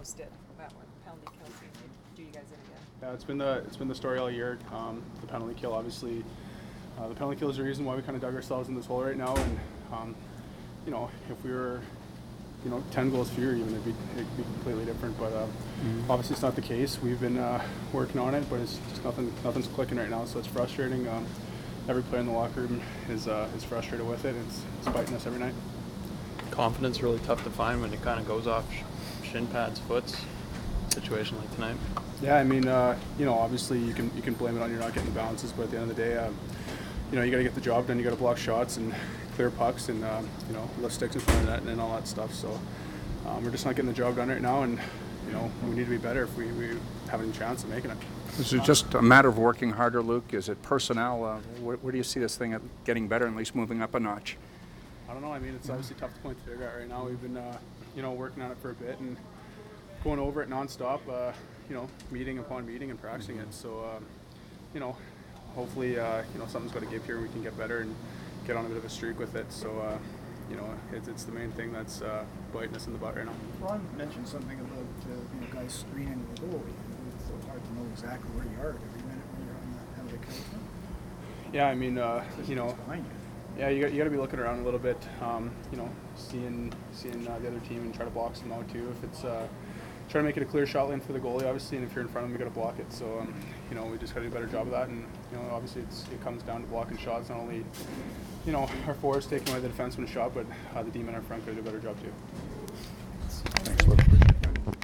almost did that one, penalty kill team. They do you guys in again. Yeah, it's been the story all year. The penalty kill, obviously, the penalty kill is the reason why we kind of dug ourselves in this hole right now. And if we were 10 goals fewer, even it'd be completely different. But obviously, it's not the case. We've been working on it, but it's just nothing's clicking right now. So it's frustrating. Every player in the locker room is frustrated with it. It's biting us every night. Confidence really tough to find when it kind of goes off shin pads, foots. Situation like tonight. Yeah, I mean, obviously you can blame it on you're not getting the bounces, but at the end of the day, you got to get the job done. You got to block shots and clear pucks and lift sticks in front of the net and all that stuff. So we're just not getting the job done right now, and we need to be better if we have any chance of making it. Is it just a matter of working harder, Luke? Is it personnel? Where do you see this thing getting better, at least moving up a notch? I don't know. I mean, it's obviously tough to point the finger at right now. We've been working on it for a bit and going over it nonstop. Meeting upon meeting and practicing it. So hopefully something's got to give here. We can get better and get on a bit of a streak with it. So it's the main thing that's biting us in the butt right now. Ron mentioned something about guys screening the goalie. It's hard to know exactly where you are at every minute when you're on the penalty kill. Yeah, I mean, Behind you. yeah, you got to be looking around a little bit, seeing the other team and try to block some out too. If it's try to make it a clear shot lane for the goalie, obviously, and if you're in front of him, you got to block it. So we just got to do a better job of that. And obviously, it comes down to blocking shots. Not only our forwards taking away the defenseman shot, but the D-men in our front got to do a better job too. Thanks, Luke.